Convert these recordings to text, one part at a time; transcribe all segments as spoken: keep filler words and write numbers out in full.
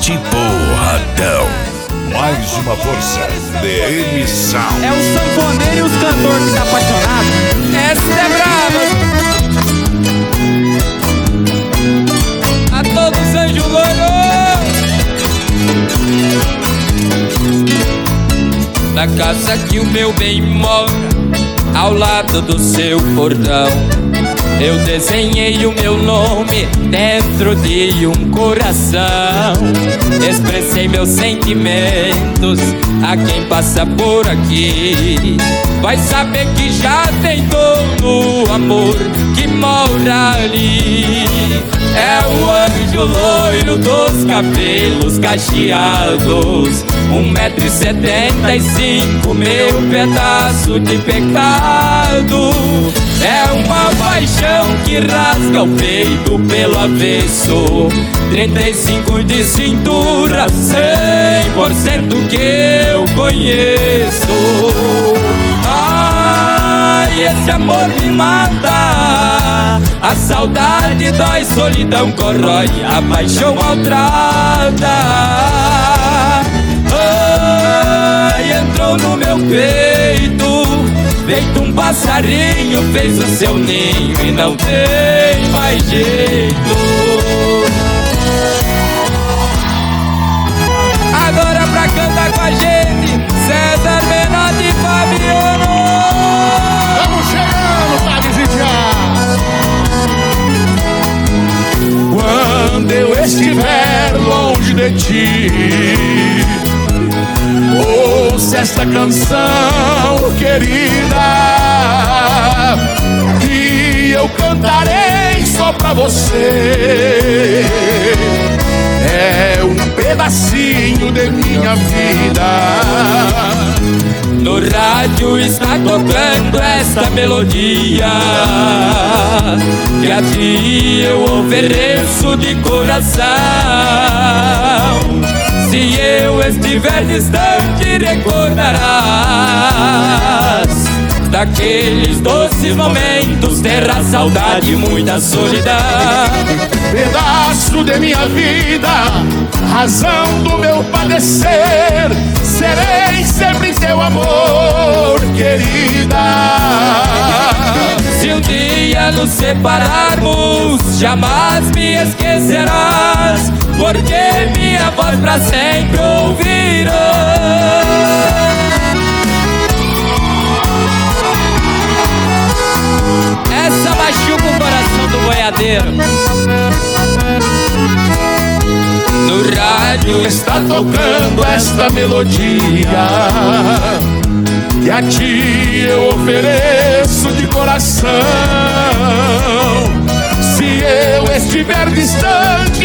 Mete porradão. Mais uma força. D M Sound. É o sanfoneiro e os cantores que tá apaixonado. Essa é brava. A todos anjo loiro. Na casa que o meu bem mora, ao lado do seu portão, eu desenhei o meu nome dentro de um coração. Expressei meus sentimentos a quem passa por aqui. Vai saber que já tem dono, amor que mora ali. É o anjo loiro dos cabelos cacheados, um metro e setenta e cinco, meu pedaço de pecado. É uma paixão que rasga o peito pelo avesso, trinta e cinco de cintura, cem por cento que eu conheço. Ai, esse amor me mata, a saudade dói, solidão corrói, a paixão maltrata. Ai, entrou no meu peito, feito um passarinho, fez o seu ninho e não tem mais jeito. Agora pra cantar com a gente, César Menotti e Fabiano. Estamos chegando, Thales e Thiago. Quando eu estiver longe de ti, ouça esta canção, querida, que eu cantarei só pra você. É um pedacinho de minha vida. No rádio está tocando esta melodia, que a ti eu ofereço de coração. Se eu estiver distante, recordarás daqueles doces momentos, terra, saudade e muita solidão. Pedaço de minha vida, razão do meu padecer, serei sempre teu amor, querida. Se um dia nos separarmos, jamais me esquecerás, porque minha voz pra sempre ouvirás. Essa machuca o coração do boiadeiro. No rádio está tocando esta melodia, que a ti eu ofereço de coração. Se eu estiver distante,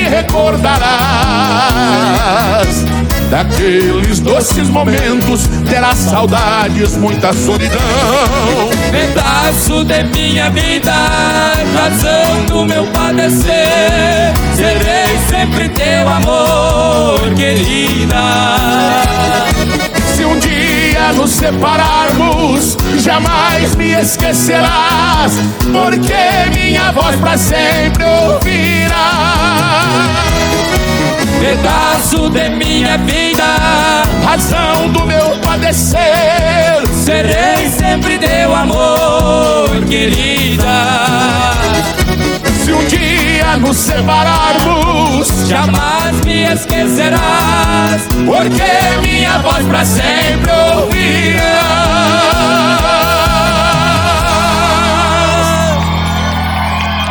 recordarás daqueles doces momentos, terás saudades, muita solidão. Pedaço de minha vida, razão do meu padecer, serei sempre teu amor, querida. Se um dia nos separarmos, jamais me esquecerás, porque minha voz pra sempre ouvirás. Pedaço de minha vida, razão do meu padecer, serei sempre teu amor, querida. Se um dia nos separarmos, jamais me esquecerás, porque minha voz pra sempre ouvirás.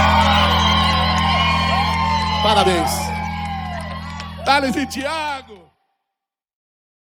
Parabéns. Thales e Thiago.